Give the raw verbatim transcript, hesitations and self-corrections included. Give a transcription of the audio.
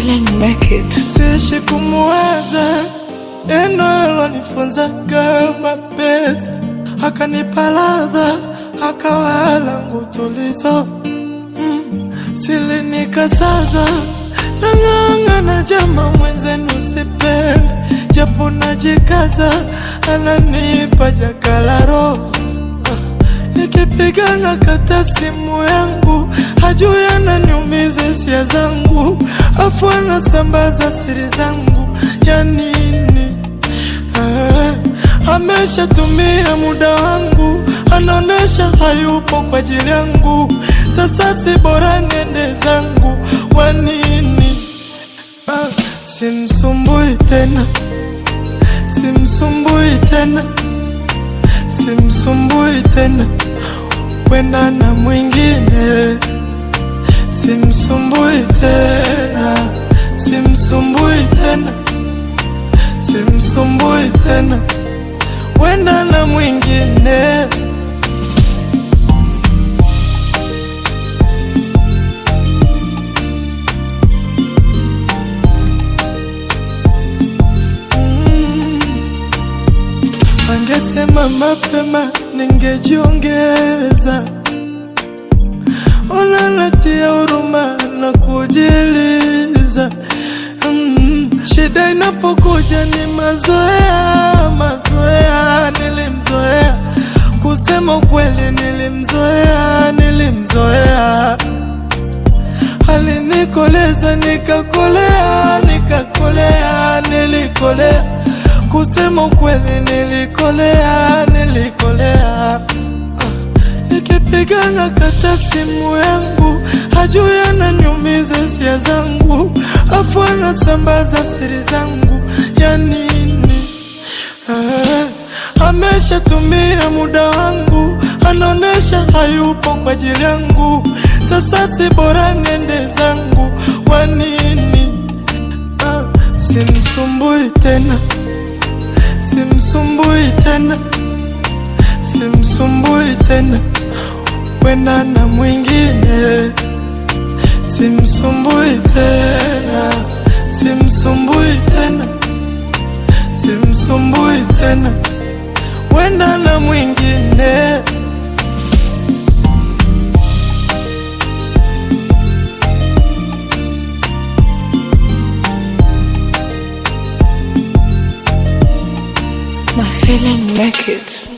feeling make it. Siishi kumuwaza, neno alonifunza kama pesa, akanipa ladha, akawa langu tulizo. mm. Sili nikasaza, nang'ang'ana jama mwenzenu sipende, japo najikaza, ananipa jakalaro. Nikipigana kata simu yangu, hajui ananiumiza hisia zangu, afu anasambaza siri zangu ya nini? Eh, ameshatumia muda wangu, anaonesha hayupo kwa ajili yangu. Sasa si bora niende zangu, wa nini? Ah, simsumbui tena, simsumbui tena, simsumbui tena, wenda na mwingine. Simsumbui tena, simsumbui tena, simsumbui tena, wenda na mwingine. mm. Angesema mapema ningejiongeza, ona natia huruma na kujiliza. mm. Shida inapokuja ni mazoea, mazoea nilimzoea, kusema ukweli nilimzoea, nilimzoea. Alinikoleza nikakolea, nikakolea, nilikolea, kusema ukweli nilikolea, nilikolea. Nikipigana kata simu yangu, hajui ananiumiza hisia zangu, afu anasambaza siri zangu ya nini? Eh, ameshatumia muda wangu, anaonesha hayupo kwa ajili yangu. Sasa si bora niende zangu, wa nini? Ah, simsumbui tena, simsumbui tena, simsumbui tena, wenda na mwingine. Simsumbui tena, simsumbui tena, simsumbui tena, wenda na mwingine. My feeling make it.